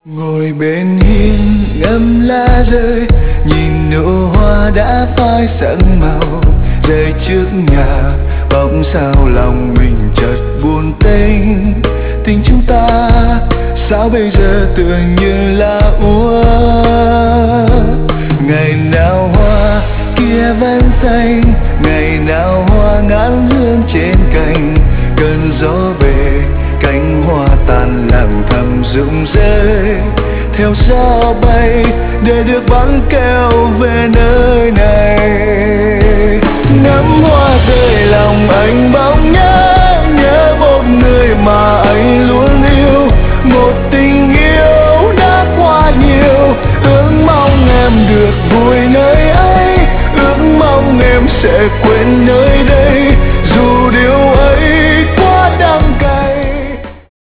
Ngồi bên hiên ngắm lá rơi, nhìn nụ hoa đã phai sắc màu rơi trước nhà, bỗng sao lòng mình chợt buồn tênh. Tình chúng ta sao bây giờ tựa như là úa. Ngày nào hoa kia vẫn xanh, ngày nào hoa ngát hương trên cành. Cơn gió về cánh hoa tàn lặng thầm rụng rơi, theo gió bay để được vắng kêu về nơi này. Ngắm hoa rơi lòng anh bỗng nhớ một người mà anh luôn